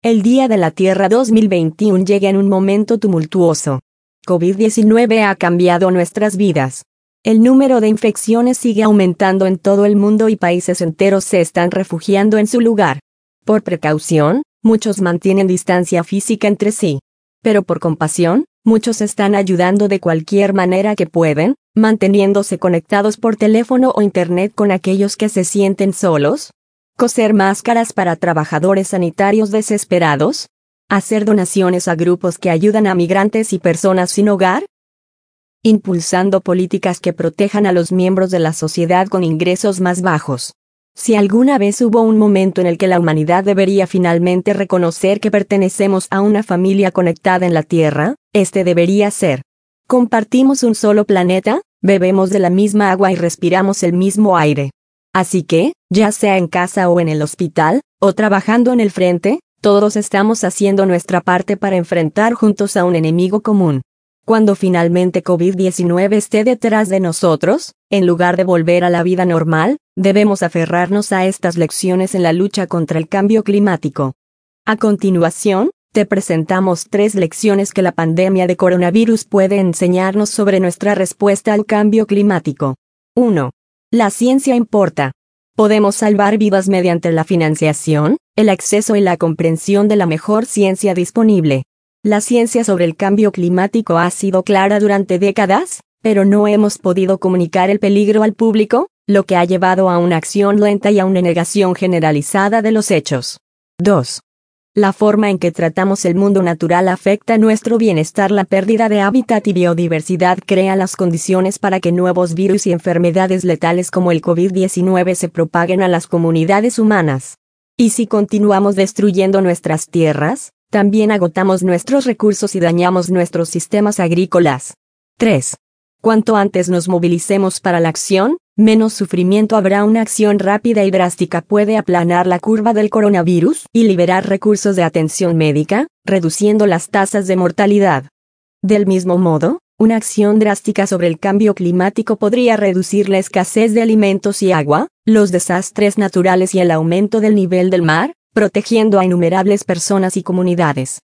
El Día de la Tierra 2021 llega en un momento tumultuoso. COVID-19 ha cambiado nuestras vidas. El número de infecciones sigue aumentando en todo el mundo y países enteros se están refugiando en su lugar. Por precaución, muchos mantienen distancia física entre sí. Pero por compasión, muchos están ayudando de cualquier manera que pueden, manteniéndose conectados por teléfono o internet con aquellos que se sienten solos. Coser máscaras para trabajadores sanitarios desesperados. Hacer donaciones a grupos que ayudan a migrantes y personas sin hogar. Impulsando políticas que protejan a los miembros de la sociedad con ingresos más bajos. Si alguna vez hubo un momento en el que la humanidad debería finalmente reconocer que pertenecemos a una familia conectada en la Tierra, este debería ser. Compartimos un solo planeta, bebemos de la misma agua y respiramos el mismo aire. Así que, ya sea en casa o en el hospital, o trabajando en el frente, todos estamos haciendo nuestra parte para enfrentar juntos a un enemigo común. Cuando finalmente COVID-19 esté detrás de nosotros, en lugar de volver a la vida normal, debemos aferrarnos a estas lecciones en la lucha contra el cambio climático. A continuación, te presentamos 3 lecciones que la pandemia de coronavirus puede enseñarnos sobre nuestra respuesta al cambio climático. 1. La ciencia importa. Podemos salvar vidas mediante la financiación, el acceso y la comprensión de la mejor ciencia disponible. La ciencia sobre el cambio climático ha sido clara durante décadas, pero no hemos podido comunicar el peligro al público, lo que ha llevado a una acción lenta y a una negación generalizada de los hechos. 2. La forma en que tratamos el mundo natural afecta nuestro bienestar. La pérdida de hábitat y biodiversidad crea las condiciones para que nuevos virus y enfermedades letales como el COVID-19 se propaguen a las comunidades humanas. Y si continuamos destruyendo nuestras tierras, también agotamos nuestros recursos y dañamos nuestros sistemas agrícolas. 3. Cuanto antes nos movilicemos para la acción, menos sufrimiento habrá. Una acción rápida y drástica puede aplanar la curva del coronavirus y liberar recursos de atención médica, reduciendo las tasas de mortalidad. Del mismo modo, una acción drástica sobre el cambio climático podría reducir la escasez de alimentos y agua, los desastres naturales y el aumento del nivel del mar, protegiendo a innumerables personas y comunidades.